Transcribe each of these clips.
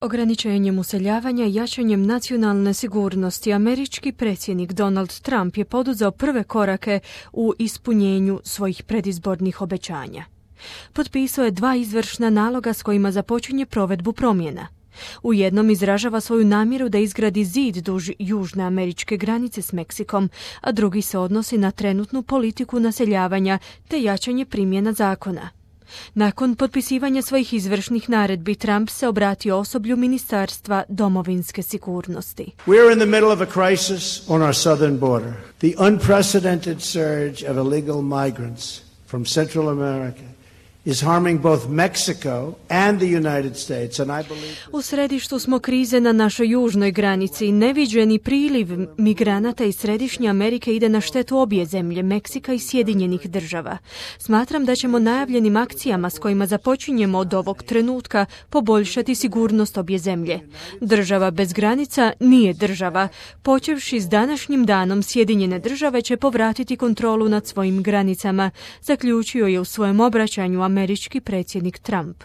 Ograničenjem useljavanja i jačanjem nacionalne sigurnosti američki predsjednik Donald Trump je poduzeo prve korake u ispunjenju svojih predizbornih obećanja. Potpisao je 2 izvršna naloga s kojima započinje provedbu promjena. U jednom izražava svoju namjeru da izgradi zid duž južne američke granice s Meksikom, a drugi se odnosi na trenutnu politiku naseljavanja te jačanje primjena zakona. Nakon potpisivanja svojih izvršnih naredbi, Trump se obratio osoblju Ministarstva domovinske sigurnosti. We are in the middle of a crisis on our southern border. The unprecedented surge of illegal migrants from Central America is harming both Mexico and the United States, and I believe... U središtu smo krize na našoj južnoj granici. Neviđeni priliv migranata iz Središnje Amerike ide na štetu obje zemlje, Meksika i Sjedinjenih država. Smatram da ćemo najavljenim akcijama s kojima započinjemo od ovog trenutka poboljšati sigurnost obje zemlje. Država bez granica nije država. Počevši s današnjim danom, Sjedinjene države će povratiti kontrolu nad svojim granicama, zaključio je u svojem obraćanju američki predsjednik Trump.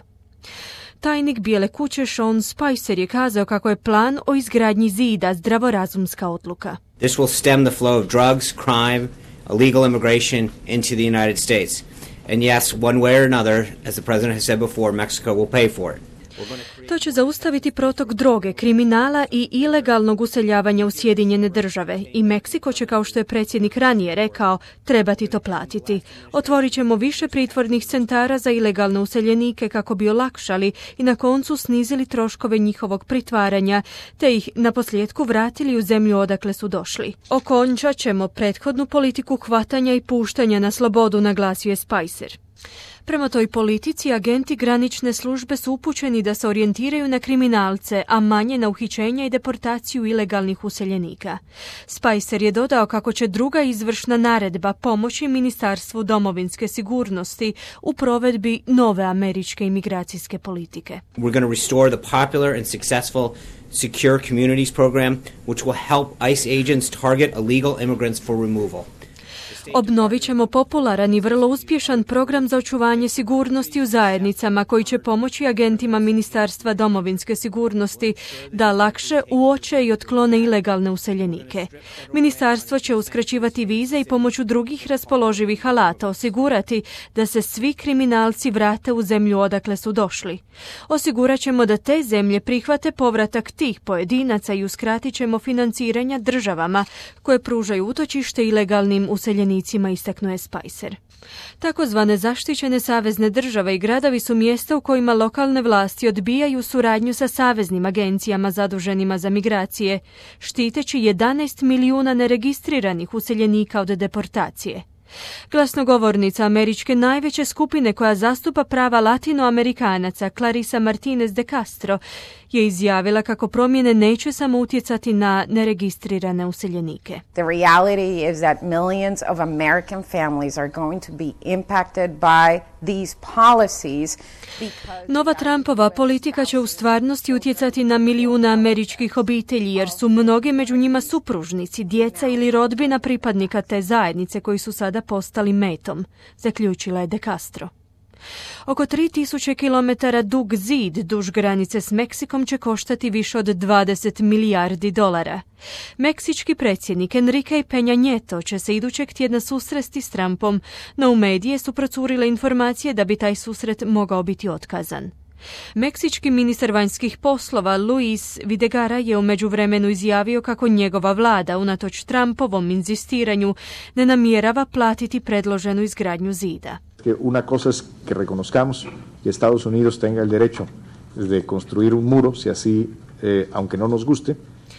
Tajnik Bijele kuće Sean Spicer je kazao kako je plan o izgradnji zida zdravorazumska odluka. This will stem the flow of drugs, crime, illegal immigration into the United States. And yes, one way or another, as the president has said before, Mexico will pay for it. To će zaustaviti protok droge, kriminala i ilegalnog useljavanja u Sjedinjene države i Meksiko će, kao što je predsjednik ranije rekao, trebati to platiti. Otvorit ćemo više pritvornih centara za ilegalne useljenike kako bi olakšali i na koncu snizili troškove njihovog pritvaranja, te ih naposljetku vratili u zemlju odakle su došli. Okončat ćemo prethodnu politiku hvatanja i puštanja na slobodu, naglasio je Spicer. Prema toj politici, agenti granične službe su upućeni da se orijentiraju na kriminalce, a manje na uhićenja i deportaciju ilegalnih useljenika. Spicer je dodao kako će druga izvršna naredba pomoći Ministarstvu domovinske sigurnosti u provedbi nove američke imigracijske politike. We're going to restore the popular and successful Secure Communities program, which will help ICE agents target illegal immigrants for removal. Obnovit ćemo popularan i vrlo uspješan program za očuvanje sigurnosti u zajednicama koji će pomoći agentima Ministarstva domovinske sigurnosti da lakše uoče i otklone ilegalne useljenike. Ministarstvo će uskraćivati vize i pomoću drugih raspoloživih alata osigurati da se svi kriminalci vrate u zemlju odakle su došli. Osigurat ćemo da te zemlje prihvate povratak tih pojedinaca i uskratit ćemo financiranja državama koje pružaju utočište ilegalnim useljenicima, istaknuo je Spicer. Takozvane zaštićene savezne države i gradovi su mjesta u kojima lokalne vlasti odbijaju suradnju sa saveznim agencijama zaduženima za migracije, štiteći 11 milijuna neregistriranih useljenika od deportacije. Glasnogovornica američke najveće skupine koja zastupa prava latinoamerikanaca, Clarissa Martinez de Castro, je izjavila kako promjene neće samo utjecati na neregistrirane useljenike. The reality is that millions of American families are going to be impacted by these policies. Nova Trumpova politika će u stvarnosti utjecati na milijune američkih obitelji jer su mnoge među njima supružnici, djeca ili rodbina pripadnika te zajednice koji su sada postali metom, zaključila je de Castro. Oko 3000 km dug zid duž granice s Meksikom će koštati više od 20 milijardi dolara. Meksički predsjednik Enrique Peña Nieto će se idućeg tjedna susresti s Trumpom, no u medije su procurile informacije da bi taj susret mogao biti otkazan. Meksički ministar vanjskih poslova Luis Videgaray je u međuvremenu izjavio kako njegova vlada, unatoč Trumpovom inzistiranju, ne namjerava platiti predloženu izgradnju zida. Una cosa es que reconozcamos que Estados Unidos tenga el derecho de construir un muro, si así, aunque no nos guste.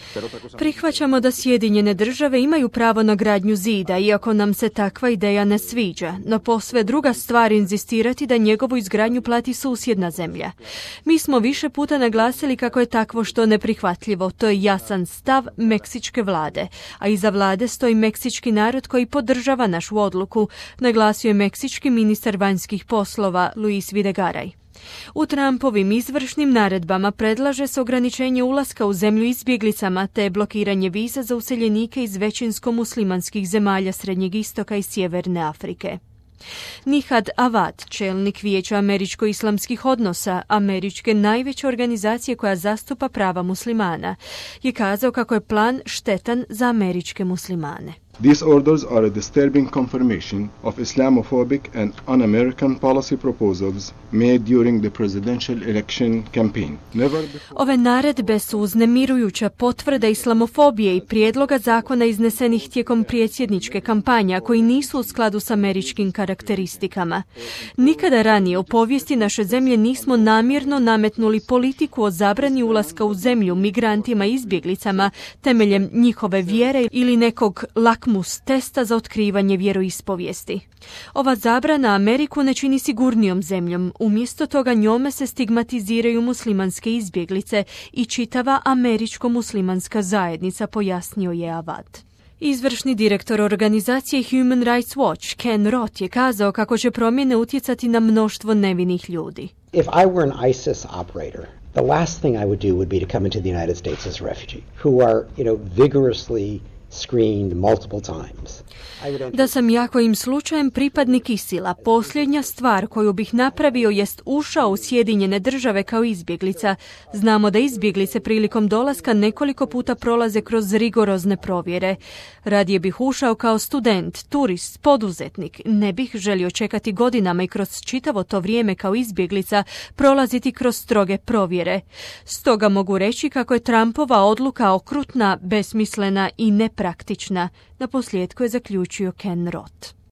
Prihvaćamo da Sjedinjene države imaju pravo na gradnju zida, iako nam se takva ideja ne sviđa, no posve druga stvar inzistirati da njegovu izgradnju plati susjedna zemlja. Mi smo više puta naglasili kako je takvo što neprihvatljivo. To je jasan stav meksičke vlade, a iza vlade stoji meksički narod koji podržava našu odluku, naglasio je meksički ministar vanjskih poslova Luis Videgaray. U Trumpovim izvršnim naredbama predlaže se ograničenje ulaska u zemlju izbjeglicama te blokiranje viza za useljenike iz većinsko muslimanskih zemalja Srednjeg istoka i Sjeverne Afrike. Nihad Awad, čelnik Vijeća američko-islamskih odnosa, američke najveće organizacije koja zastupa prava muslimana, je kazao kako je plan štetan za američke muslimane. These orders are a disturbing confirmation of Islamophobic and un-American policy proposals made during the presidential election campaign. Ove naredbe su uznemirujuća potvrda islamofobije i prijedloga zakona iznesenih tijekom predsjedničke kampanja koji nisu u skladu s američkim karakteristikama. Nikada ranije u povijesti naše zemlje nismo namjerno nametnuli politiku o zabrani ulaska u zemlju migrantima i izbjeglicama temeljem njihove vjere ili nekog lakmus testa za otkrivanje vjeroispovijesti. Ova zabrana Ameriku ne čini sigurnijom zemljom, umjesto toga njome se stigmatiziraju muslimanske izbjeglice i čitava američko-muslimanska zajednica, pojasnio je Awad. Izvršni direktor organizacije Human Rights Watch, Ken Roth, je kazao kako će promjene utjecati na mnoštvo nevinih ljudi. If I were an ISIS operator, the last thing I would do would be to come into the United States as a refugee, who are, vigorously screened multiple times. Da sam ja kojim slučajem pripadnik ISIL-a, posljednja stvar koju bih napravio jest ušao u Sjedinjene Države kao izbjeglica. Znamo da izbjeglice prilikom dolaska nekoliko puta prolaze kroz rigorozne provjere. Radije bih ušao kao student, turist, poduzetnik. Ne bih želio čekati godinama i kroz čitavo to vrijeme kao izbjeglica prolaziti kroz stroge provjere. Stoga mogu reći kako je Trumpova odluka okrutna, besmislena i nepraktična. Na posljedku je zaključio Ken Roth.